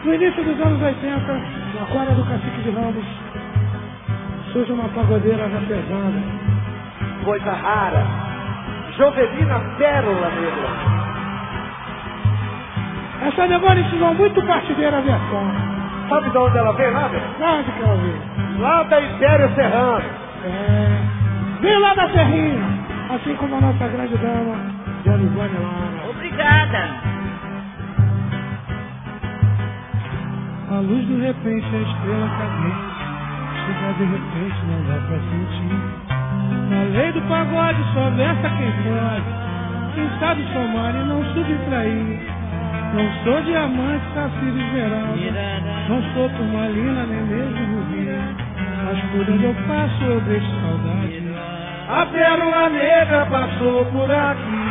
No início dos anos 80, na quadra do Cacique de Ramos, surge uma pagodeira já pesada. Coisa rara. Jovelina Pérola Negra. Essa negócia ensinou muito partideira a versão. Sabe de onde ela veio, nada? Onde que ela veio? Lá da Império Serrano. Veio lá da Serrinha, assim como a nossa grande dama, Dona Ivone Lara. Obrigada. A luz de repente, a estrela cadente, chega de repente, não dá pra sentir. Na lei do pagode só versa quem pode, quem sabe somar e não subtrair. Não sou diamante, safira esmeralda, não sou turmalina, nem mesmo rubi, mas por onde eu passo eu deixo saudade. A pérola negra passou por aqui.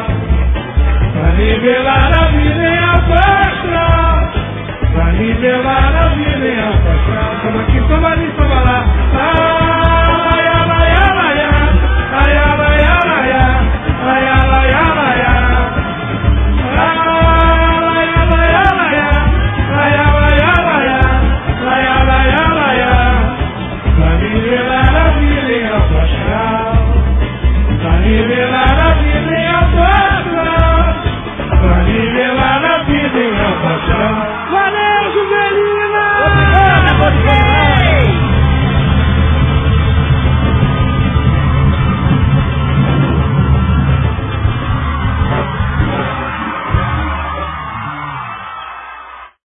Nivelar